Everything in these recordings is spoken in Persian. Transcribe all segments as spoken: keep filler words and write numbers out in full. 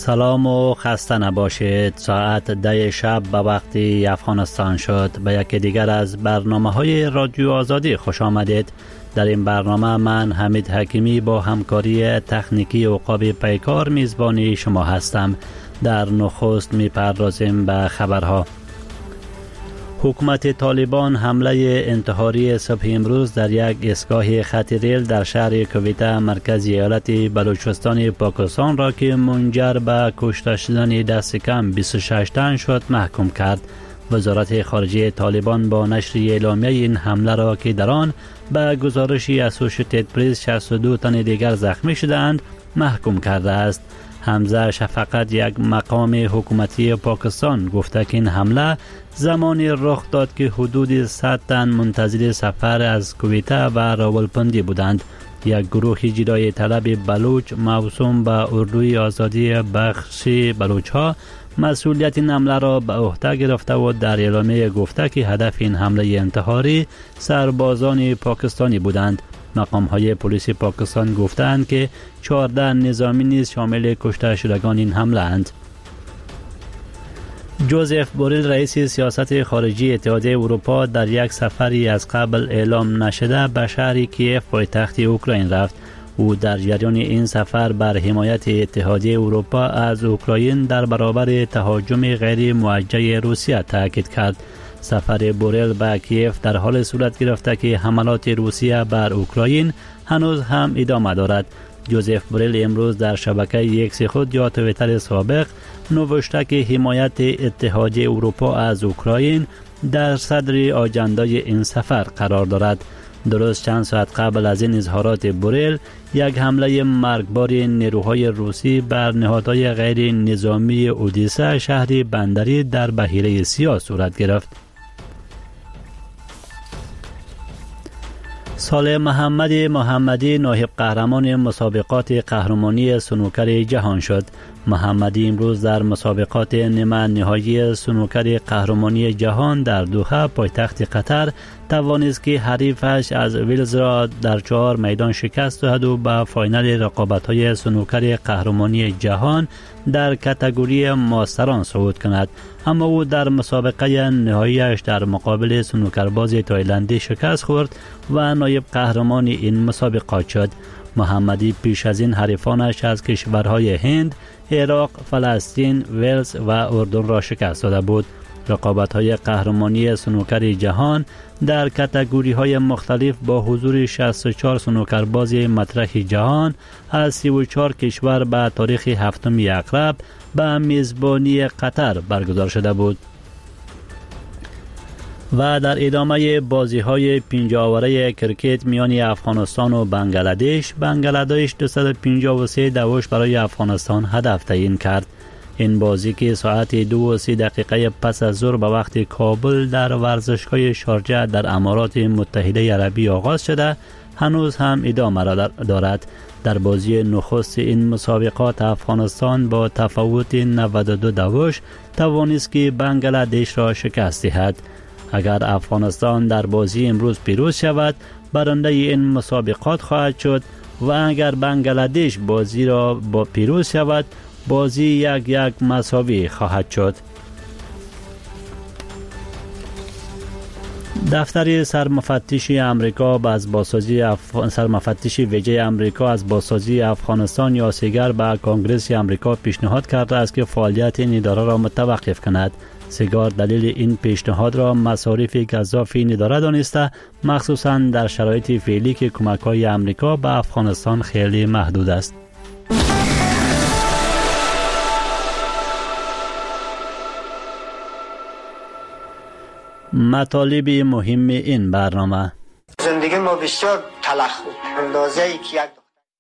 سلام و خسته نباشید. ساعت ده شب به وقت افغانستان شد. به یکی دیگر از برنامه های رادیو آزادی خوش آمدید. در این برنامه من حمید حکیمی با همکاری تکنیکی عقاب پیکار میزبانی شما هستم. در نخست میپردازیم به خبرها. حکومت طالبان حمله انتحاری صبح امروز در یک ایستگاه خط ریل در شهر کویته مرکز ایالت بلوچستان پاکستان را که منجر به کشته شدن دست کم بیست و شش تن شد محکوم کرد. وزارت خارجه طالبان با نشر اعلامیه این حمله را که در آن به گزارش اسوشییتد پرس شصت و دو تن دیگر زخمی شدند محکوم کرده است. حمزه شفقت، یک مقام حکومتی پاکستان، گفته که این حمله زمانی رخ داد که حدود صد تن منتظر سفر از کویته و راولپندی بودند. یک گروه جدای طلب بلوچ موسوم به اردوی آزادی بخش بلوچ ها مسئولیت این حمله را به عهده گرفته و در اعلامیه گفته که هدف این حمله انتحاری سربازان پاکستانی بودند. مقام های پلیس پاکستان گفتند که چهارده نظامی نیز شامل کشته شدگان این حمله اند. جوزف بوریل رئیس سیاست خارجی اتحادیه اروپا در یک سفری از قبل اعلام نشده به شهر کیف پایتخت اوکراین رفت. او در جریان این سفر بر حمایت اتحادیه اروپا از اوکراین در برابر تهاجم غیر موجه روسیه تاکید کرد. سفر بوریل به کیف در حال صورت گرفته که حملات روسیه بر اوکراین هنوز هم ادامه دارد. جوزف بوریل امروز در شبکه ایکس خود یا توییتر سابق نوشته که حمایت اتحادیه اروپا از اوکراین در صدر آجندای این سفر قرار دارد. درست چند ساعت قبل از این اظهارات بوریل، یک حمله مرگبار نیروهای روسی بر نهادهای غیر نظامی اودیسه، شهری بندری در بحیره سیاه صورت گرفت. صالح محمد محمدی نایب قهرمان مسابقات قهرمانی سنوکر جهان شد. محمدی امروز در مسابقات نیمه نهایی سنوکر قهرمانی جهان در دوحه پایتخت قطر توانست که حریفش از ویلز را در چهار میدان شکست دهد و به فاینال رقابت‌های سنوکر قهرمانی جهان در کاتگوری ماستران صعود کند. اما او در مسابقه نهاییش در مقابل سنوکرباز تایلندی شکست خورد و نایب قهرمان این مسابقات شد. محمدی پیش از این حریفانش از کشورهای هند، عراق، فلسطین، ولز و اردن را شکست داده بود. رقابت‌های قهرمانی سنوکر جهان در کاتگوری‌های مختلف با حضور شصت و چهار سنوکرباز مطرح جهان از سی و چهار کشور به تاریخ هفتم اکتبر به میزبانی قطر برگزار شده بود. و در ادامه بازی‌های پنجاوره کرکت میان افغانستان و بنگلادش، بنگلادش دویست و پنجاه و سه دوش برای افغانستان هدف تعیین کرد. این بازی که ساعت دو و سی دقیقه پس از ظهر به وقت کابل در ورزشگاه شارجه در امارات متحده عربی آغاز شده هنوز هم ادامه دارد. در بازی نخست این مسابقات افغانستان با تفاوت نود و دو دوش توانست که بنگلادش را شکست دهد. اگر افغانستان در بازی امروز پیروز شود برنده این مسابقات خواهد شد و اگر بنگلادش بازی را با پیروز شود بازی یک یک مساوی خواهد شد. دفتر سرمفتش امریکا از بازسازی اف... سرمفتش ویژه امریکا از بازسازی افغانستان یا سیگر به کنگره امریکا پیشنهاد کرده است که فعالیت این اداره را متوقف کند. سیگار دلیل این پیشنهاد را مصارف گزافی این اداره دانسته، مخصوصاً در شرایط فعلی که کمک‌های امریکا به افغانستان خیلی محدود است. مطالب مهم این برنامه: زندگی ما بسیار تلخ بود، اندازه‌ای که یک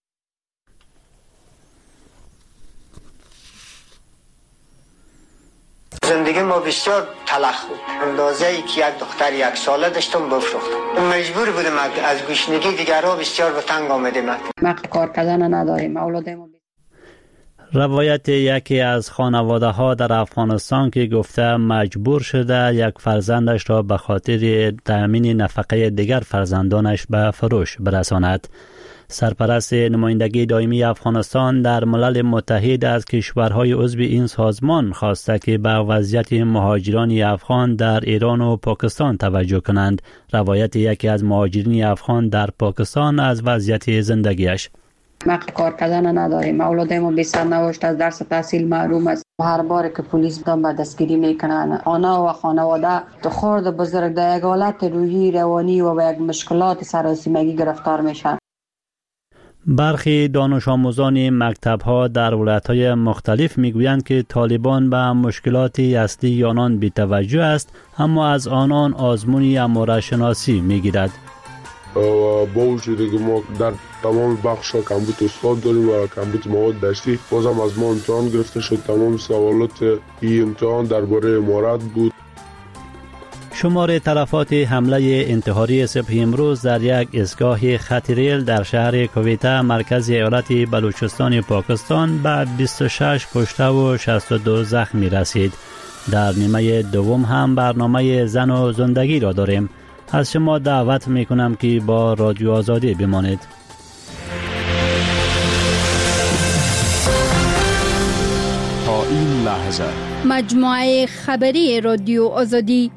زندگی ما بسیار تلخ بود، اندازه‌ای که یک دختر یک ساله داشتم بفروختم. مجبور بودم از گشنگی دیگرها بسیار به تنگ آمدیم. ما کار کردن نداریم. اولادم روایت یکی از خانواده ها در افغانستان که گفته مجبور شده یک فرزندش را به خاطر تأمین نفقه دیگر فرزندانش به فروش برساند. سرپرست نمایندگی دائمی افغانستان در ملل متحد از کشورهای عضو این سازمان خواسته که به وضعیت مهاجران افغان در ایران و پاکستان توجه کنند. روایت یکی از مهاجرین افغان در پاکستان از وضعیت زندگیش: ما کار کردن نداریم، اولادای ما بی سرنوشت از درس تحصیل محروم است. هر بار که پلیس دام به دستگیری میکنن، آنها و خانواده تو خرد بزرگ در یک حالت روحی روانی و به یک مشکلات سراسیمگی گرفتار میشن. برخی دانش آموزان مکتب‌ها در ولایت‌های مختلف میگویند که طالبان به مشکلات اصلی آنان بی‌توجه است، اما از آنان آزمون اماره شناسی میگیرد. با وجودی که ما در تمام بخش‌ها کمبود استاد داریم و کمبود مواد درسی، بازم از ما امتحان گرفته شد. تمام سوالات این امتحان درباره امارات بود. شمار تلفات حمله انتحاری صبح امروز در یک ایستگاه خط ریل در شهر کویته مرکز ایالت بلوچستان پاکستان به بیست و شش کشته و شصت و دو زخمی رسید. در نیمه دوم هم برنامه زن و زندگی را داریم. از شما دعوت میکنم که با رادیو آزادی بمانید. تا این لحظه مجموعه خبری رادیو آزادی.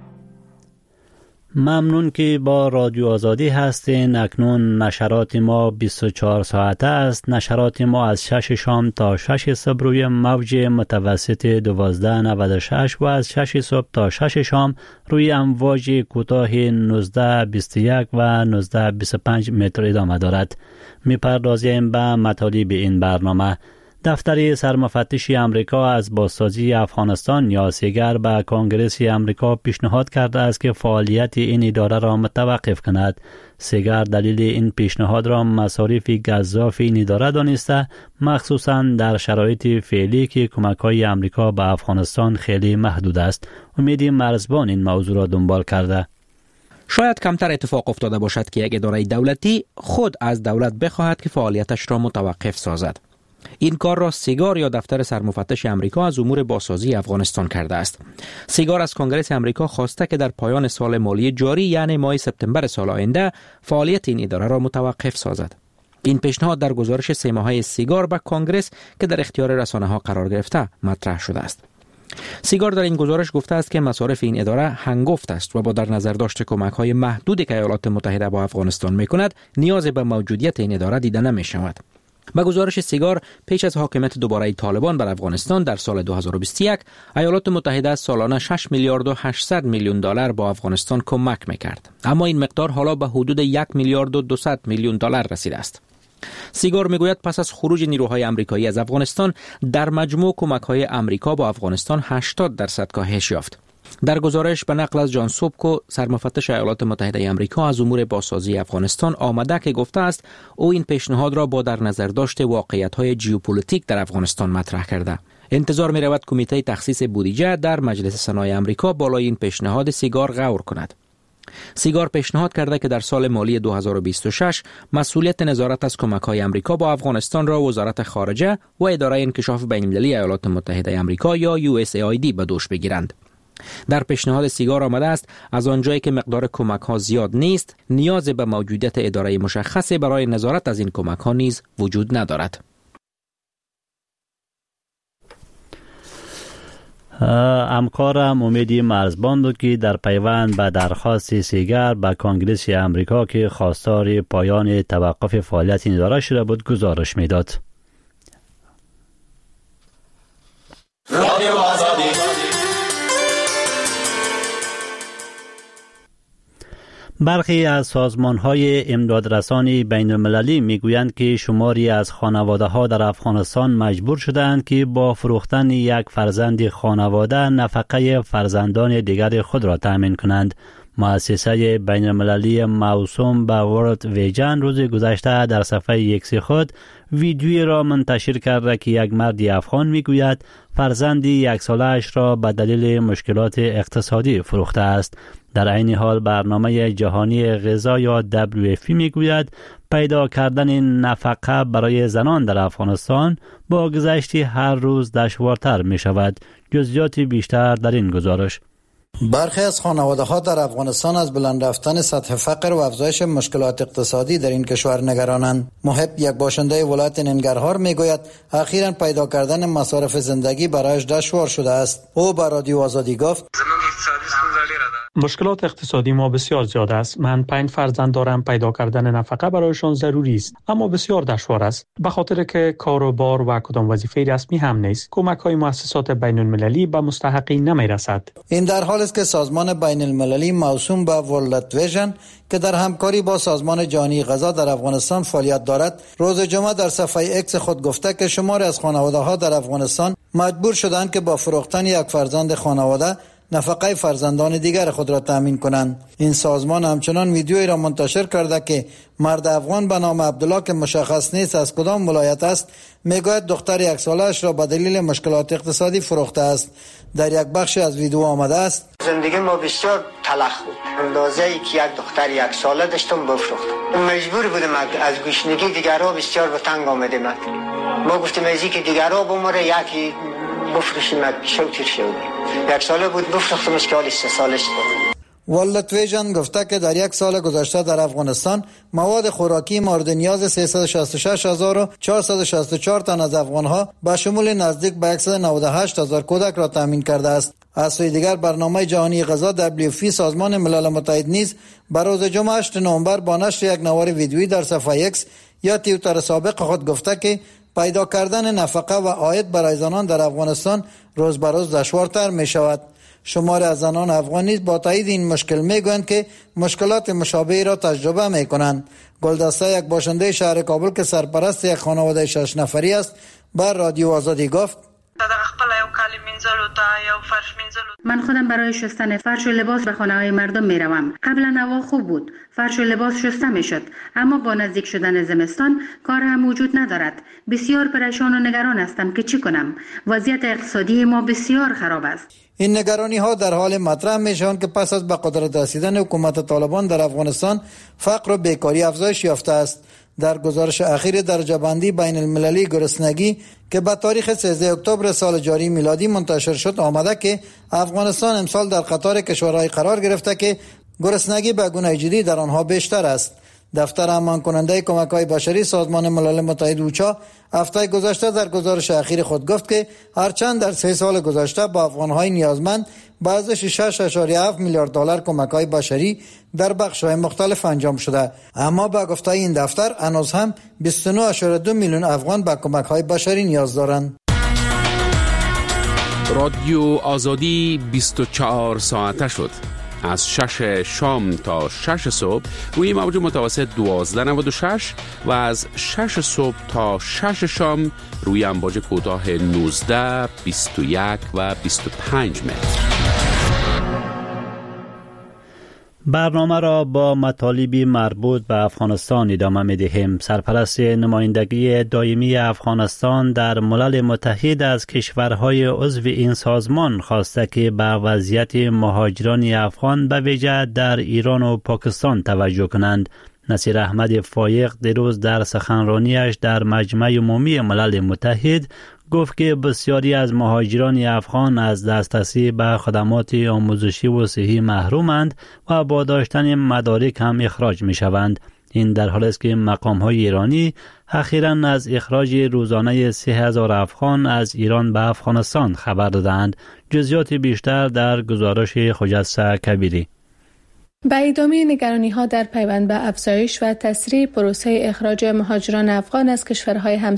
ممنون که با رادیو آزادی هستین. اکنون نشرات ما بیست و چهار ساعته است. نشرات ما از شش شام تا شش صبح روی موج متوسط دوازده نود و شش و از شش صبح تا شش شام روی امواج کوتاه نوزده بیست و یک و نوزده بیست و پنج متر ادامه دارد. میپردازیم به مطالب این برنامه. دفتر سرمفتش امریکا از بازسازی افغانستان یا سیگر به کنگره امریکا پیشنهاد کرده است که فعالیت این اداره را متوقف کند. سیگر دلیل این پیشنهاد را مصارف گزاف این اداره دانسته، مخصوصاً در شرایط فعلی که کمک‌های امریکا به افغانستان خیلی محدود است. امید مرزبان این موضوع را دنبال کرده. شاید کمتر اتفاق افتاده باشد که یک اداره دولتی خود از دولت بخواهد که فعالیتش را متوقف سازد. این کار را سیگار یا دفتر سرمفتش امریکا از امور بازسازی افغانستان کرده است. سیگار از کنگره امریکا خواسته که در پایان سال مالی جاری یعنی ماه سپتامبر سال آینده فعالیت این اداره را متوقف سازد. این پیشنهاد در گزارش سه ماهه سیگار به کنگره که در اختیار رسانه ها قرار گرفته مطرح شده است. سیگار در این گزارش گفته است که مصارف این اداره هنگفت است و با در نظر داشت کمک‌های محدودی که ایالات متحده با افغانستان می‌کند، نیاز به موجودیت این اداره دیده نمی‌شود. با گزارش سیگار، پیش از حاکمیت دوباره طالبان بر افغانستان در سال دو هزار و بیست و یک، ایالات متحده سالانه شش میلیارد و هشتصد میلیون دلار با افغانستان کمک میکرد. اما این مقدار حالا به حدود یک میلیارد و دویست میلیون دلار رسیده است. سیگار میگوید پس از خروج نیروهای آمریکایی از افغانستان، در مجموع کمک‌های آمریکا با افغانستان هشتاد درصد کاهش یافت. در گزارش به نقل از جان سوبکو، سرمفتش ایالات متحده آمریکا از امور بازسازی افغانستان آمده که گفته است او این پیشنهاد را با در نظر داشت واقعیت‌های ژئوپلیتیک در افغانستان مطرح کرده. انتظار می رود کمیته تخصیص بودجه در مجلس سنای آمریکا بالای این پیشنهاد سیگار غور کند. سیگار پیشنهاد کرده که در سال مالی دو هزار و بیست و شش مسئولیت نظارت از کمک‌های آمریکا با افغانستان را وزارت خارجه و اداره انکشاف بین‌المللی ایالات متحده آمریکا یا یو اس ای آی دی به دوش بگیرند. در پیشنهاد سیگار آمده است از آنجایی که مقدار کمک‌ها زیاد نیست، نیاز به موجودیت اداره مشخصی برای نظارت از این کمک‌ها نیز وجود ندارد. همکارم امیدی مرزبان بود که در پیوند به درخواست سیگر به کنگره امریکا که خواستار پایان توقف فعالیت این اداره شده بود گزارش میداد. رادیو آزادی. برخی از سازمان‌های امدادرسانی بین‌المللی می‌گویند که شماری از خانواده‌ها در افغانستان مجبور شدند که با فروختن یک فرزند خانواده نفقه فرزندان دیگر خود را تأمین کنند. مؤسسه بین المللی موسوم به ورلد ویژن روز گذشته در صفحه ایکس خود ویدیویی را منتشر کرده که یک مرد افغان میگوید فرزند یک ساله‌اش را به دلیل مشکلات اقتصادی فروخته است. در عین حال برنامه جهانی غذا یا دبلیو اف پی میگوید پیدا کردن نفقه برای زنان در افغانستان با گذشت هر روز دشوارتر می شود. جزئیات بیشتر در این گزارش. برخی از خانواده‌ها در افغانستان از بلند رفتن سطح فقر و افزایش مشکلات اقتصادی در این کشور نگرانند. محب، یک باشنده ولایت ننگرهار، میگوید اخیراً پیدا کردن مصارف زندگی برایش دشوار شده است. او به رادیو آزادی گفت: مشکلات اقتصادی ما بسیار زیاد است. من پنج فرزند دارم. پیدا کردن نفقه برایشان ضروری است، اما بسیار دشوار است، به خاطر که کار و بار و کدام وظیفه رسمی هم نیست. کمک های مؤسسات بین المللی به مستحقین نمی رسد. این در حالی است که سازمان بین المللی موسوم به ورلد ویژن که در همکاری با سازمان جهانی غذا در افغانستان فعالیت دارد، روز جمعه در صفحه اکس خود گفته که شماری از خانواده‌ها در افغانستان مجبور شدند که با فروختن یک فرزند خانواده نفقه فرزندان دیگر خود را تامین کنند. این سازمان همچنان ویدیویی را منتشر کرده که مرد افغان به نام عبدالله که مشخص نیست از کدام ولایت است، میگوید دختر یک ساله‌اش را به دلیل مشکلات اقتصادی فروخته است. در یک بخشی از ویدیو آمده است: زندگی ما بسیار تلخ بود. اندازه‌ای که یک دختر یک ساله داشتم بفروختم. مجبور بودم از گشنگی دیگرها بسیار به تنگ آمدیم. ما گفتیم از اینکه دیگرها بمره یکی بفروشیم شو تیر شو. یک ساله بود بفروختمش که حالی سه سالش بود. ورلد ویژن گفته که در یک سال گذشته در افغانستان مواد خوراکی مورد نیاز سیصد و شصت و شش هزار و چهارصد و شصت و چهار تن از افغانها به شمول نزدیک به صد و نود و هشت هزار کودک را تامین کرده است. از سوی دیگر برنامه جهانی غذا دبلیو اف پی سازمان ملل متحد نیز بر روز جمعه هشتم نوامبر با نشر یک نوار ویدیویی در صفحه اکس یا توییتر سابق خود گفته که پیدا کردن نفقه و عاید برای زنان در افغانستان روز به روز دشوارتر می شود. شماری از زنان افغان نیز با تایید این مشکل میگویند که مشکلات مشابهی را تجربه می کنند. گلدسته، یک باشنده شهر کابل که سرپرست یک خانواده شش نفری است، بر رادیو آزادی گفت: من خودم برای شستن فرش و لباس به خانه‌های مردم میروم. قبلا هوا خوب بود، فرش و لباس شسته میشد، اما با نزدیک شدن زمستان کار هم وجود ندارد. بسیار پریشان و نگران هستم که چی کنم. وضعیت اقتصادی ما بسیار خراب است. این نگرانی ها در حال مطرح میشوند که پس از به قدرت رسیدن حکومت طالبان در افغانستان فقر و بیکاری افزایش یافته است. در گزارش اخیر درجه بندی بین المللی گرسنگی که به تاریخ سیزدهم اکتبر سال جاری میلادی منتشر شد آمده که افغانستان امسال در قطار کشورهای قرار گرفته که گرسنگی به گونه جدی در آنها بیشتر است. دفتر امان کننده کمک‌های بشری سازمان ملل متحد اوچا هفته گذشته در گزارش اخیر خود گفت که هرچند در سه سال گذشته با افغان‌های نیازمند به ارزش شش اشاریه هفت میلیارد دلار کمک‌های بشری در بخش‌های مختلف انجام شده، اما با گفته این دفتر هنوز هم بیست و نه اشاریه دو میلیون افغان به کمک‌های بشری نیاز دارند. رادیو آزادی بیست و چهار ساعته شد. از شش شام تا شش صبح روی موج متوسط دوازده نود و شش و از شش صبح تا شش شام روی امواج کوتاه نوزده، بیست و یک و بیست و پنج متر. برنامه را با مطالبی مربوط به افغانستان ادامه می دهیم. سرپرست نمایندگی دائمی افغانستان در ملل متحد از کشورهای عضو این سازمان خواسته که به وضعیت مهاجران افغان به ویژه در ایران و پاکستان توجه کنند. نصیر احمد فایق دیروز در سخنرانیش در مجمع عمومی ملل متحد گفت که بسیاری از مهاجران افغان از دسترسی به خدمات آموزشی و صحی محرومند و با داشتن مدارک هم اخراج می شوند. این در حالی است که مقام‌های ایرانی اخیراً از اخراج روزانه سه هزار افغان از ایران به افغانستان خبر دادند. جزئیات بیشتر در گزارش خجسته کبیری. با ادامه نگرانی‌ها در پیوند به افزایش و تسریع پروسه اخراج مهاجران افغان از کشورهای همسایه،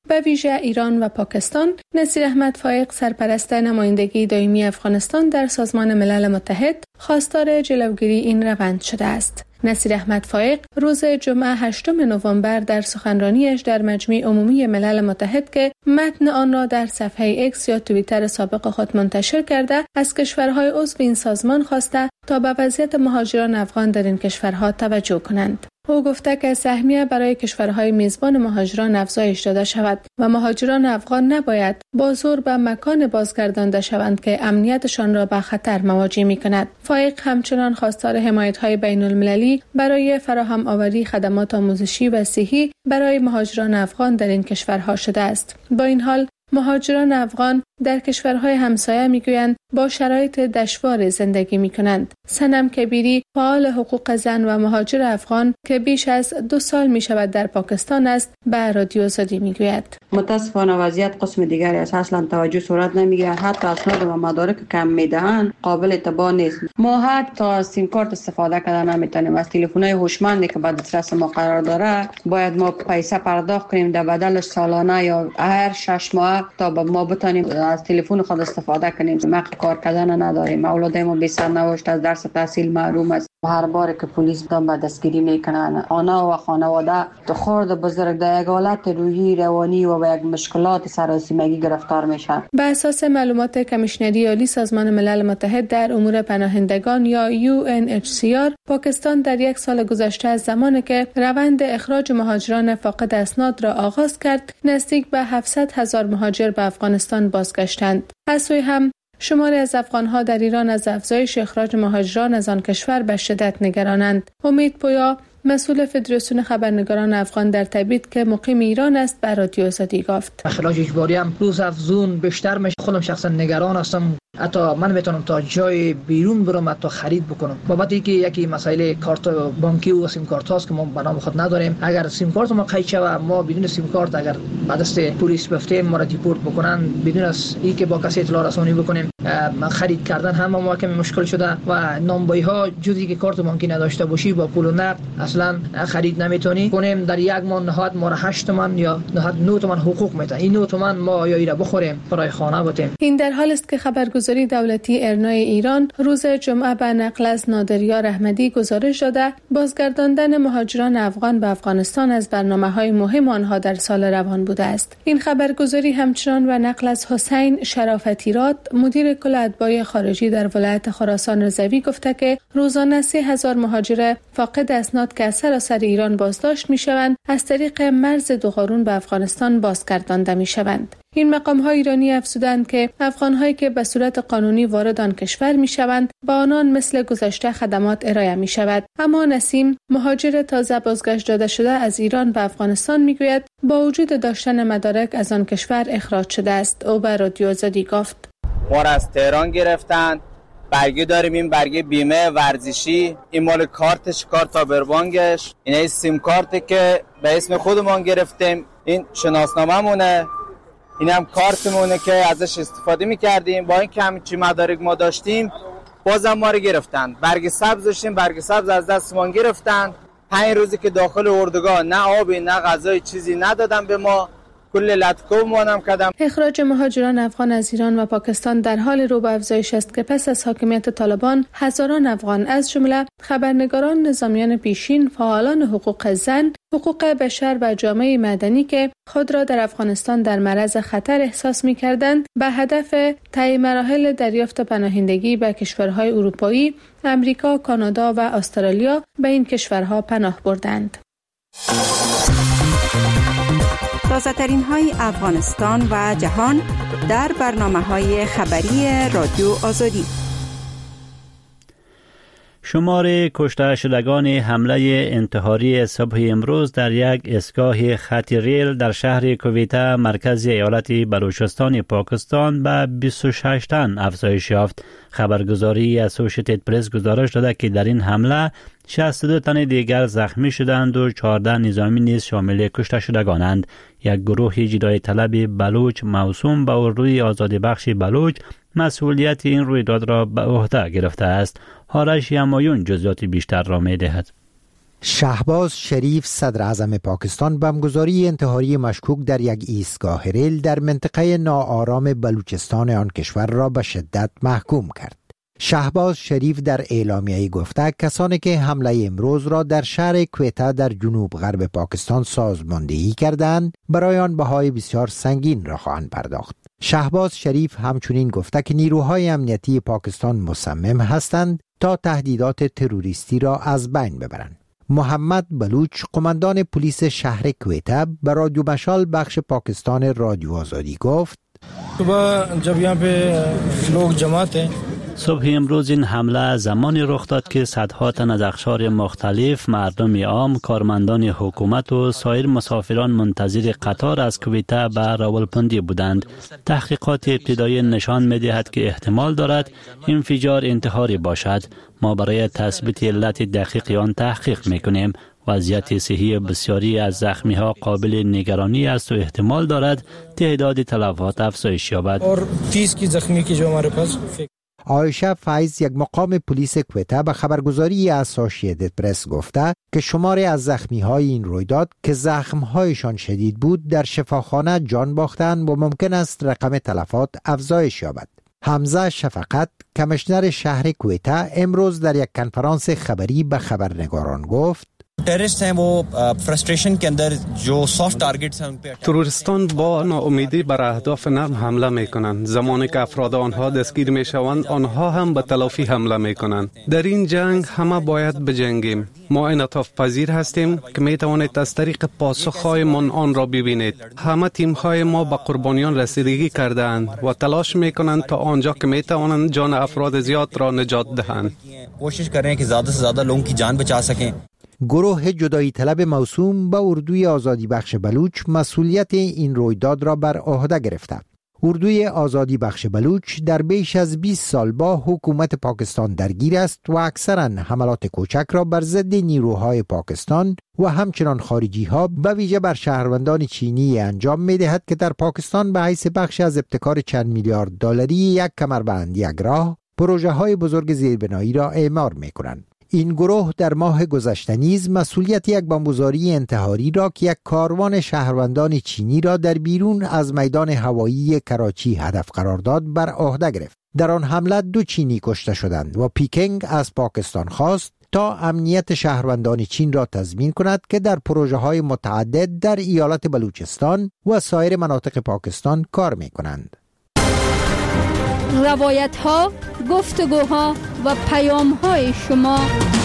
به ویژه ایران و پاکستان، نصیر احمد فایق سرپرست نمایندگی دائمی افغانستان در سازمان ملل متحد خواستار جلوگیری این روند شده است. نصیر احمد فایق روز جمعه هشتم نوامبر در سخنرانیش در مجمع عمومی ملل متحد که متن آن را در صفحه اکس یا توییتر سابق خود منتشر کرده، از کشورهای عضو این سازمان خواسته تا به وضعیت مهاجران افغان در این کشورها توجه کنند. او گفته که سهمیه برای کشورهای میزبان مهاجران افزایش داده شود و مهاجران افغان نباید با زور به مکان بازگردانده شوند که امنیتشان را به خطر مواجه می کند. فایق همچنان خواستار حمایت‌های بین المللی برای فراهم آوری خدمات آموزشی و صحی برای مهاجران افغان در این کشورها شده است. با این حال مهاجران افغان در کشورهای همسایه میگویند با شرایط دشوار زندگی میکنند. سنم کبیری، فعال حقوق زن و مهاجر افغان که بیش از دو سال میشود در پاکستان است، به رادیو آزادی میگوید متاسفانه وضعیت قسم دیگری است. اصلا توجه صورت نمیگیرد. حتی اسناد و مدارک کم میدهند قابل اتباع نیست. ما حتی از سیم کارت استفاده کردن نمیتونیم. از تلفن‌های هوشمندی که بعد دسترس ما قرار داره باید ما پیسه پرداخت کنیم در بدلش سالانه یا هر شش ماه تا ما بتونیم از تلفن خود استفاده کنیم. حق کار کردن نداریم. اولادای ما بی سرنوشت از درس تحصیل محروم است. هر بار که پلیس دام به دستگیری میکنن، آنها و خانواده تو خرد بزرگ در یک حالت روحی روانی و یک مشکلات سراسیمگی گرفتار میشن. به اساس معلومات کمیشنری عالی سازمان ملل متحد در امور پناهندگان یا یو ان اچ سی آر، پاکستان در یک سال گذشته از زمانی که روند اخراج مهاجران فاقد اسناد را آغاز کرد، نزدیک به هفتصد هزار مهاجر به افغانستان بازگشتند. از سوی هم شماری از افغان‌ها در ایران از افزایش اخراج مهاجران از آن کشور به شدت نگرانند. امید پویا، مسئول فدراسیون خبرنگاران افغان در تبعید که مقیم ایران است، به رادیو آزادی گفت اخراج اجباری هم روز افزون بیشتر میشه. خودم شخصا نگران هستم. حتی من میتونم تا جای بیرون برم حتی خرید بکنم. بابت اینکه یکی مسائل کارت بانکی و سیم کارت هاست که ما به نام خود نداریم. اگر سیم کارت ما قید شود، ما بدون سیم کارت اگر بعد از پلیس بفتیم ما را دیپورت بکنن بدون از اینکه با کسی اطلاع رسانی بکنیم، خرید کردن هم ما کمی مشکل شده و نامبایی ها جزی که کارت بانکی نداشته باشی با پول و نقد اصلا خرید نمیتونی کنیم. در یک ماه نهایت ما را هشت تومن یا نهایت نه تومن حقوق میده. این نه تومن ما یا ایرا بخوریم برای خانه بتیم. این در حال است که خبرگزاری دولتی ارنای ایران روز جمعه به نقل از نادریار احمدی گزارش داده بازگرداندن مهاجران افغان به افغانستان از برنامه‌های مهم آنها در سال روان بوده است. این خبرگزاری همچنان به نقل از حسین شرافتی راد، مدیر کل اتباع خارجی در ولایت خراسان رضوی گفته که روزانه سه هزار مهاجر فاقد اسناد که از سراسر ایران بازداشت می‌شوند از طریق مرز دوقارون به افغانستان بازگردانده می‌شوند. این مقام‌ها ایرانی افزودند که افغان‌هایی که به صورت قانونی وارد آن کشور می‌شوند با آنان مثل گذشته خدمات ارائه می‌شود. اما نسیم، مهاجر تازه بازگشت داده شده از ایران به افغانستان می‌گوید با وجود داشتن مدارک از آن کشور اخراج شده است. او به رادیو آزادی گفت ما را از تهران گرفتند. برگی داریم، این برگی بیمه ورزشی، این مال کارتش، کارت آبروانگش، این ای سیم کارتی که به اسم خودمان گرفتیم، این شناسنامه مونه، این هم کارتمونه که ازش استفاده میکردیم. با این که همیچی مدارک ما داشتیم بازم ما رو گرفتن. برگ سبز داشتیم، برگ سبز از دستمان گرفتن. پنج روزی که داخل اردوگاه نه آبی نه غذای چیزی ندادن به ما. کل لطکومونم کردم. اخراج مهاجران افغان از ایران و پاکستان در حال رو به افزایش است که پس از حاکمیت طالبان هزاران افغان از جمله خبرنگاران، نظامیان پیشین، فعالان حقوق زن، حقوق بشر و جامعه مدنی که خود را در افغانستان در معرض خطر احساس می‌کردند به هدف طی مراحل دریافت پناهندگی به کشورهای اروپایی، امریکا، کانادا و استرالیا به این کشورها پناه بردند. تازه‌ترین های افغانستان و جهان در برنامه‌های خبری رادیو آزادی. شمار کشته شدگان حمله انتحاری صبح امروز در یک ایستگاه خط ریل در شهر کویته مرکز ایالت بلوچستان پاکستان به بیست و شش تن افزایش یافت. خبرگزاری اسوشییتد پرس گزارش داده که در این حمله شصت و دو تن دیگر زخمی شدند و چهارده نظامی نیز شامل کشته شدگانند. یک گروه جدای طلب بلوچ موسوم به اردوی آزادی بخش بلوچ مسئولیت این رویداد را به عهده گرفته است. آرش یمایون جزئیات بیشتر را می دهد. شهباز شریف صدر اعظم پاکستان بمبگذاری انتحاری مشکوک در یک ایستگاه ریل در منطقه ناآرام بلوچستان آن کشور را به شدت محکوم کرد. شهباز شریف در اعلامیه‌ای گفته کسانی که حمله امروز را در شهر کویتا در جنوب غرب پاکستان سازماندهی کردند برای آن بهای بسیار سنگین را خواهند پرداخت. شهباز شریف همچنین گفته که نیروهای امنیتی پاکستان مصمم هستند تا تهدیدات تروریستی را از بین ببرند. محمد بلوچ قماندان پلیس شهر کویتا به رادیو مشال بخش پاکستان رادیو آزادی گفت صبح جب یہاں پہ لوگ جمع تھے صبح امروز این حمله زمانی رخ داد که صدها تن از اقشار مختلف، مردم عام، کارمندان حکومت و سایر مسافران منتظر قطار از کویتا به راولپندی بودند. تحقیقات ابتدایی نشان می‌دهد که احتمال دارد انفجار انتحاری باشد. ما برای تثبیت علت دقیق آن تحقیق می‌کنیم. وضعیت صحی بسیاری از زخمی‌ها قابل نگرانی است و احتمال دارد تعداد تلفات افزایش یابد. اور تیس کی زخمی کی جو ہمارے پاس عایشه فیض یک مقام پلیس کویتا به خبرگزاری اسوسییتد پرس گفته که شماری از زخمی‌های این رویداد که زخم‌هایشان شدید بود در شفاخانه جان باختند و ممکن است رقم تلفات افزایش یابد. حمزه شفقت کمیشنر شهر کویتا امروز در یک کنفرانس خبری به خبرنگاران گفت टेररिस्ट हैं वो फ्रस्ट्रेशन के अंदर जो सॉफ्ट टारगेट्स हैं उन पे تروریستان با ناامیدی بر اهداف نرم حمله میکنند. زمانی که افراد آنها دستگیر میشوند آنها هم به تلافی حمله میکنند. در این جنگ همه باید بجنگیم. ما انعطاف پذیر هستیم که میتوانید از طریق پاسخهایمان آن را ببینید. همه تیم‌های ما به قربانیان رسیدگی کرده‌اند و تلاش میکنند تا آنجا که میتوانند جان افراد زیاد را نجات دهند. کوشش कर रहे हैं कि ज्यादा से ज्यादा लोगों की जान बचा सकें. گروه جدایی طلب موسوم به اردوی آزادی بخش بلوچ مسئولیت این رویداد را بر عهده گرفته. اردوی آزادی بخش بلوچ در بیش از بیست سال با حکومت پاکستان درگیر است و اکثرا حملات کوچک را بر ضد نیروهای پاکستان و همچنان خارجی ها به ویژه بر شهروندان چینی انجام می دهد که در پاکستان به حیث بخش از ابتکار چند میلیارد دلاری یک کمربند یک راه پروژه های بزرگ زیربنایی را اعمار می کنند. این گروه در ماه گذشته نیز مسئولیت یک بمبگذاری انتحاری را که یک کاروان شهروندان چینی را در بیرون از میدان هوایی کراچی هدف قرار داد بر عهده گرفت. در آن حمله دو چینی کشته شدند و پیکنگ از پاکستان خواست تا امنیت شهروندان چین را تضمین کند که در پروژه های متعدد در ایالت بلوچستان و سایر مناطق پاکستان کار می کنند. روایت ها، گفتگوها و پیام های شما.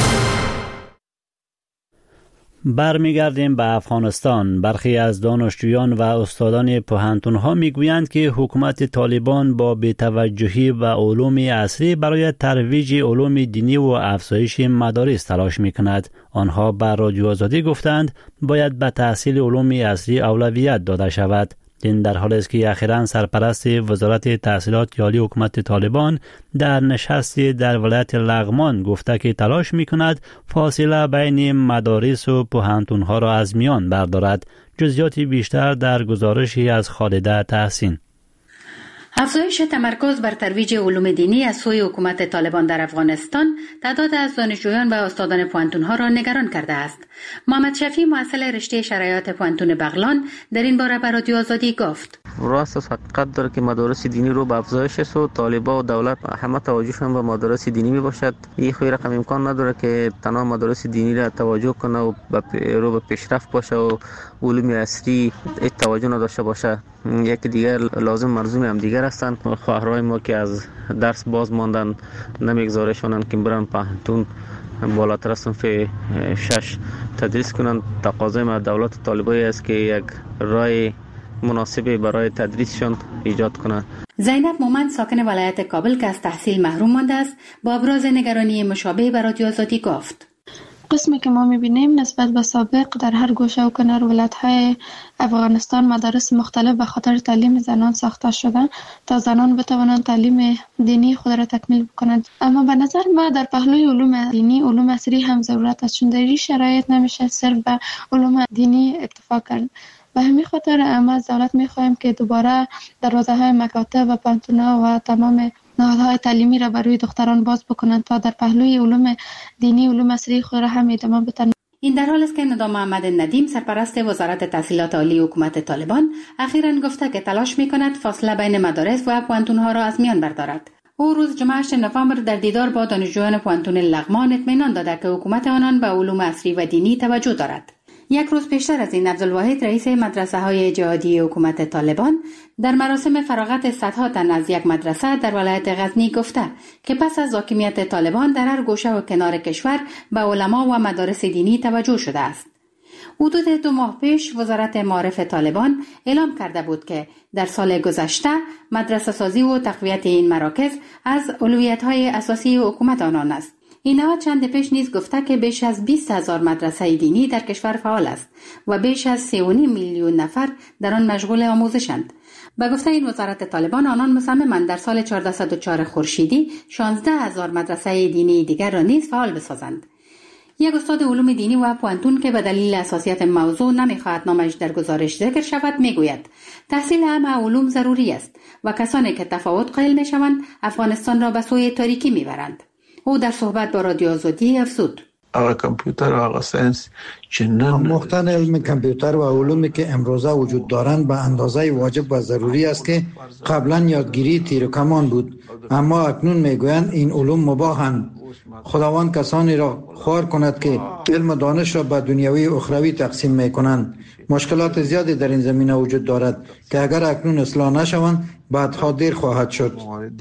برمیگردیم به افغانستان. برخی از دانشجویان و استادان پوهنتون‌ها میگویند که حکومت طالبان با بی‌توجهی و علوم عصری برای ترویج علوم دینی و افزایش مدارس تلاش میکند. آنها به رادیو آزادی گفتند باید به تحصیل علوم عصری اولویت داده شود. این در حالی است که اخیراً سرپرست وزارت تحصیلات عالی حکومت طالبان در نشستی در ولایت لغمان گفته که تلاش می‌کند فاصله بین مدارس و پوهنتون‌ها را از میان بردارد. جزئیات بیشتر در گزارشی از خالده تحسین. افزایش تمرکز بر ترویج علوم دینی از سوی حکومت طالبان در افغانستان تعداد از دانشجویان و استادان پوهنتون‌ها را نگران کرده است. محمد شفیع مؤسس رشته شرایط پوهنتون بغلان در این باره به رادیو آزادی گفت: راست حقیقت داره که مدارس دینی رو به افزایش است و طالبان و دولت همه توجهشون به مدارس دینی می باشد. این خیلی رقم امکان نداره که تنها مدارس دینی را توجه کنه و رو به پیشرفت باشه و علوم عصری توجه نداشته باشه. یکی دیگر لازم مرزوم هم دیگر هستند. خواهرای ما که از درس باز ماندن نمیگذارشونن که برن پوهنتون بالاتر از صنف شش تدریس کنند. تقاضای ما دولت طالبایی است که یک راه مناسبی برای تدریسشان ایجاد کنند. زینب مومند ساکن ولایت کابل که از تحصیل محروم مانده است با ابراز نگرانی مشابه به رادیو آزادی گفت: قسمی که ما میبینیم نسبت به سابق در هر گوشه و کنار ولایت‌های افغانستان مدارس مختلف به خاطر تعلیم زنان ساخته شدن تا زنان بتوانند تعلیم دینی خود را تکمیل بکنند. اما به نظر ما در پهلوی علوم دینی علوم عصری هم ضرورت است، چون در این شرایط نمیشه صرف به علوم دینی اکتفا کرد. به همین خاطر اما از دولت میخواهیم که دوباره دروازه‌های مکاتب و پانتون‌ها و تمام نهادهای تعلیمی را برای دختران باز بکنند تا در پهلوی علوم دینی علوم عصری خود را هم ادامه بدهند. این در حال است که ندا محمد ندیم سرپرست وزارت تحصیلات عالی حکومت طالبان اخیراً گفته که تلاش می‌کند فاصله بین مدارس و پوانتون‌ها را از میان بردارد. او روز جمعه هشتم نوامبر در دیدار با دانشجویان پوانتون لغمان اطمینان داده که حکومت آنان به علوم عصری و دینی توجه دارد. یک روز پیشتر از این عبدالواحد رئیس مدرسه های جهادی حکومت طالبان در مراسم فراغت صدها تن از یک مدرسه در ولایت غزنی گفته که پس از حاکمیت طالبان در هر گوشه و کنار کشور به علما و مدارس دینی توجه شده است. حدود دو ماه پیش وزارت معارف طالبان اعلام کرده بود که در سال گذشته مدرسه سازی و تقویت این مراکز از اولویت‌های اساسی حکومت آنان است. این نهاد چند پیش نیز گفته که بیش از بیست هزار مدرسه دینی در کشور فعال است و بیش از سه و نیم میلیون نفر در آن مشغول آموزشند. به گفته این وزارت طالبان آنان مصممند در سال چهارصد و چهار خورشیدی شانزده هزار مدرسه دینی دیگر را نیز فعال بسازند. یک استاد علوم دینی و پوانتون که به دلیل حساسیت موضوع نمیخواهد نامش در گزارش ذکر شود میگوید تحصیل همه علوم ضروری است و کسانی که تفاوت قائل میشوند افغانستان را به سوی تاریکی میبرند. او در صحبت با رادیو آزادی افزود: آقا کامپیوتر و آقا ساینس آموختن علم کامپیوتر و علومی که امروزه وجود دارند به اندازه واجب و ضروری است که قبلا یادگیری تیر و کمان بود، اما اکنون میگویند این علوم مباحند. خداوند کسانی را خوار کند که علم و دانش را به دنیوی و اخروی تقسیم میکنند. مشکلات زیادی در این زمینه وجود دارد که اگر اکنون اصلاح نشوند بعدها دیر خواهد شد.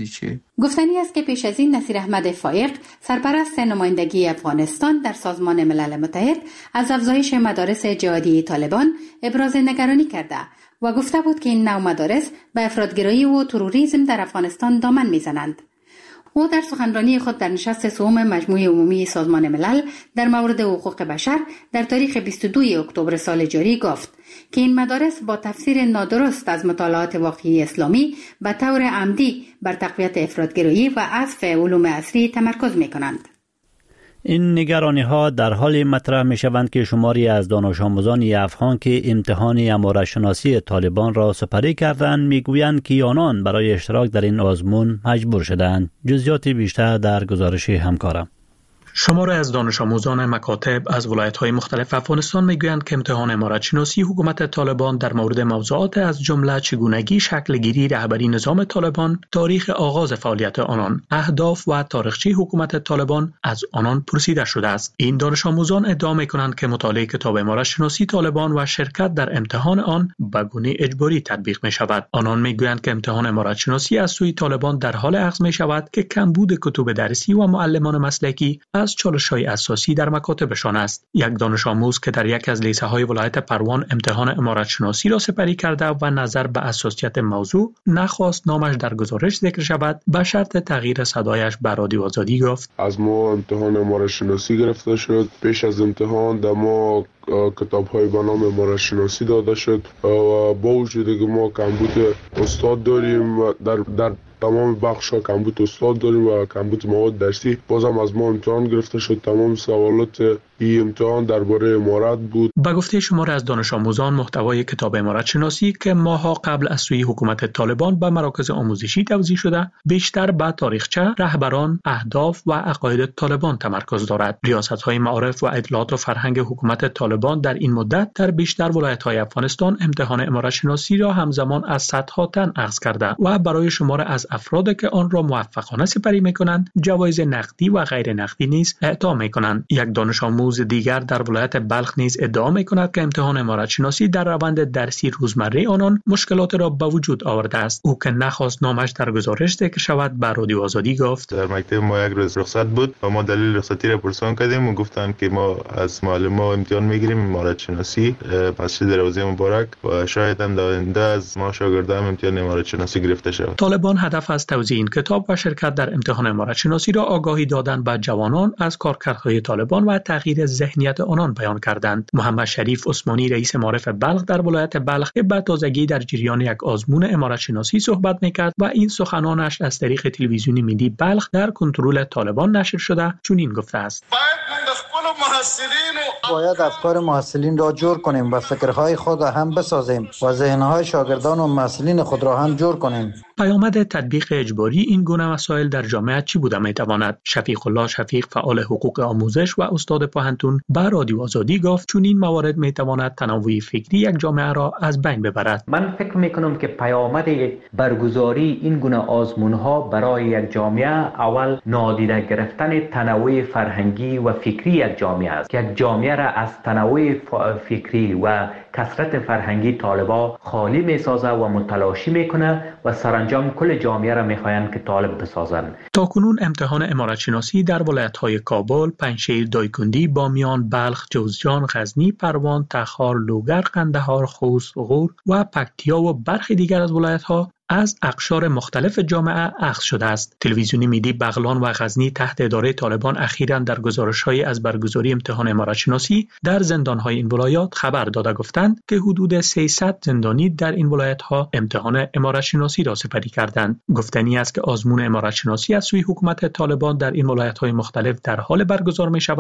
گفتنی است که پیش از این نصیر احمد فایق سرپرست نمایندگی افغانستان در سازمان ملل متحد از افزایش مدارس جهادی طالبان ابراز نگرانی کرده و گفته بود که این نوع مدارس به افراطگرایی و تروریسم در افغانستان دامن میزنند. او در سخنرانی خود در نشست سوم مجمع عمومی سازمان ملل در مورد حقوق بشر در تاریخ بیست و دوم اکتبر سال جاری گفت که این مدارس با تفسیر نادرست از مطالعات واقعی اسلامی به طور عمدی بر تقویت افراطگرایی و حذف علوم عصری تمرکز می‌کنند. این نگرانی ها در حال مطرح می شوند که شماری از دانش آموزان افغان که امتحان امارت‌شناسی طالبان را سپری کردند میگویند که آنان برای اشتراک در این آزمون مجبور شدند. جزئیات بیشتر در گزارش همکارم. شماری از دانش آموزان مکاتب از ولایت‌های مختلف افغانستان میگویند که امتحان امارت‌شناسی حکومت طالبان در مورد موضوعات از جمله چگونگی شکلگیری رهبری نظام طالبان، تاریخ آغاز فعالیت آنان، اهداف و تاریخچه حکومت طالبان از آنان پرسیده شده است. این دانش آموزان ادعا می‌کنند که مطالعه کتاب امارت‌شناسی طالبان و شرکت در امتحان آن به گونه اجباری تطبیق می‌شود. آنان میگویند که امتحان امارت‌شناسی از سوی طالبان در حال اخذ می‌شود که کمبود کتب درسی و معلمان مسلکی از چالش‌های اساسی در مکاتبشان است. یک دانش آموز که در یک از لیسه‌های ولایت پروان امتحان امارت‌شناسی را سپری کرده و نظر به اساسیت موضوع نخواست نامش در گزارش ذکر شود، به شرط تغییر صدایش به رادیو آزادی گفت: از ما امتحان امارت‌شناسی گرفته شد. پیش از امتحان در ما کتاب‌های به نام امارت‌شناسی داده شد و با وجود که ما کمبود استاد داریم در در تمام بخش‌ها کمبود استاد داریم و کمبود مواد درسی، بازم از ما امتحان گرفته شد. تمام سوالات این امتحان درباره امارت بود. با گفته شمار از دانش آموزان محتوای کتاب امارت‌شناسی که ماها قبل از سوی حکومت طالبان به مراکز آموزشی توزیع شده، بیشتر به تاریخچه، رهبران، اهداف و عقاید طالبان تمرکز دارد. ریاست‌های معارف و اطلاعات و فرهنگ حکومت طالبان در این مدت در بیشتر ولایت‌های افغانستان امتحان امارت‌شناسی را همزمان از صدها تن اخذ کرده و برای شمار از افرادی که آن را موفقانه سپری می‌کنند جوایز نقدی و غیر نقدی نیز اعطا می‌کنند. یک دانش آموز دیگر در ولایت بلخ نیز ادعا می‌کند که امتحان امارت‌شناسی در روند درسی روزمره آنان مشکلات را به وجود آورده است. او که نخواست نامش در گزارش ذکر شود به رادیو آزادی گفت: در مکتب ما یک روز رخصت بود و ما دلیل رخصتی را پرسان کردیم و گفتند که ما از معلم‌ها امتحان می‌گیریم امارت‌شناسی مسجد روضه مبارک و شاید هم داینده از ما شاگردان امتحان امارت‌شناسی گرفته شود. طالبان هدف از توزیع این کتاب و شرکت در امتحان امارت‌شناسی را آگاهی دادن به جوانان از کارکردهای طالبان و تغییر ذهنیت آنان بیان کردند. محمد شریف عثمانی رئیس معارف بلخ در ولایت بلخ که به تازگی در جریان یک آزمون امارت‌شناسی صحبت می‌کرد و این سخنانش از طریق تلویزیون ملی بلخ در کنترل طالبان نشر شده چنین گفته است: باید افکار محصلین را جور کنیم و فکرهای خود را هم بسازیم و ذهنهای شاگردان و محصلین خود را هم جور کنیم. پیامد تطبیق اجباری این گونه مسائل در جامعه چی بوده میتواند؟ شفیق الله شفیق فعال حقوق آموزش و استاد په پهنتون به رادیو آزادی گفت چون این موارد میتواند تنوع فکری یک جامعه را از بین ببرد. من فکر میکنم که پیامد برگزاری این گونه آزمونها برای یک جامعه اول نادیده گرفتن تنوع فرهنگی و فکری یک جامعه است که یک جامعه را از تنوع فکری و کثرت فرهنگی طالبا خالی میسازه و متلاشی میکنه و سرانجام کل جامعه را میخواهند که طالب بسازند. تاکنون امتحان امارت شناسی در ولایت‌های کابل، پنجشیر، دایکندی، بامیان، بلخ، جوزجان، غزنی، پروان، تخار، لوگر، قندهار، خوست، غور و پکتیا و برخی دیگر از ولایت‌ها از اقشار مختلف جامعه اخذ شده است. تلویزیون ملی بغلان و غزنی تحت اداره طالبان اخیراً در گزارش‌های از برگزاری امتحان امارت شناسی در زندان‌های این ولایات خبر داده گفتند که حدود سیصد زندانی در این ولایت‌ها امتحان امارت شناسی را سپری کردند. گفتنی است که آزمون امارت شناسی از سوی حکومت طالبان در این ولایت‌های مختلف در حال برگزار می‌شود